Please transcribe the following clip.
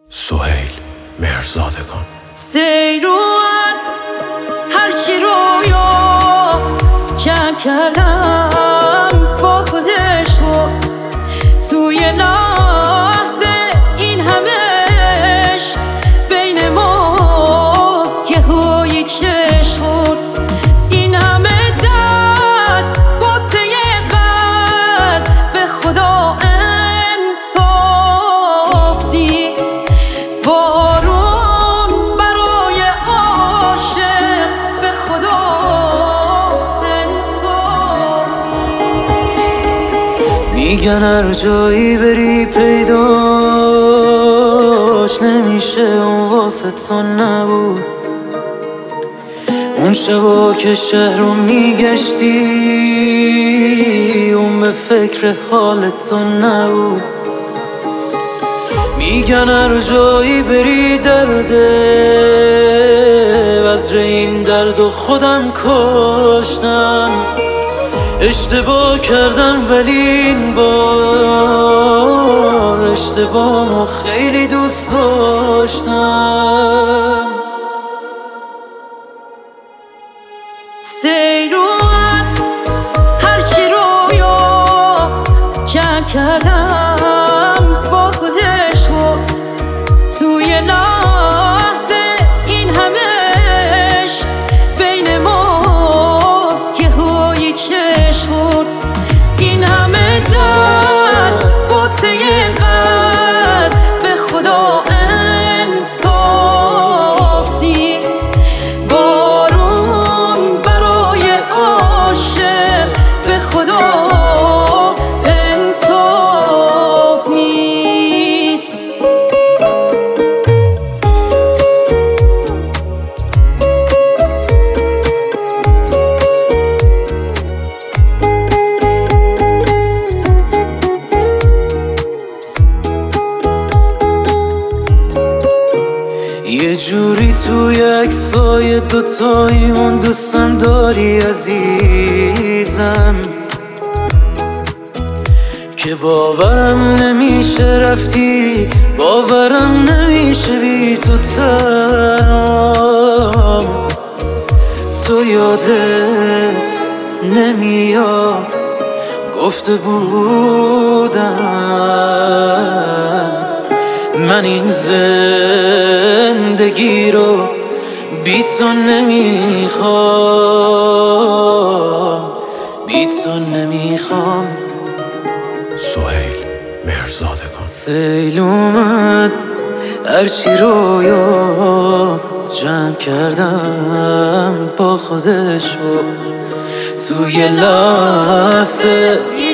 سهیل مهرزادگان. سیروان هرچی رویا جمع کردم با خودش بود توی لحظه این همش بین ما یهویی چشم بود. این همه درد واسه قلب به خدا انصاف نیست. بارون برای عاشق به خدا انصاف نیست. میگن هر جایی بری پیداش نمیشه، اون واسه تو نبود. اون شبا که شهر رو میگشتی اون به فکر حال تو نبود. میگن هر جایی بری درده، وزر این درد و خودم کشتم. اشتباه کردم ولی این بار اشتباهمو خیلی دوست داشتم. سیروان هرچی رویا جمع کردم با خودش بود توی لحظه این همش بین ما یهویی چشم بود. این همه درد واسه قلب به خدا انصاف نیست. بارون برای عاشق به خدا انصاف نیست. یه جوری توی عکسای دوتاییمون دوستم داری عزیزم، که باورم نمیشه رفتی، باورم نمیشه بی تو تنهام. تو یادت نمیاد گفته بودم من این زندگی رو بی تو نمیخوام، بی تو نمیخوام. سهیل مهرزادگان. سیل اومد هرچی رویا جمع کردم با خودش بود توی لحظه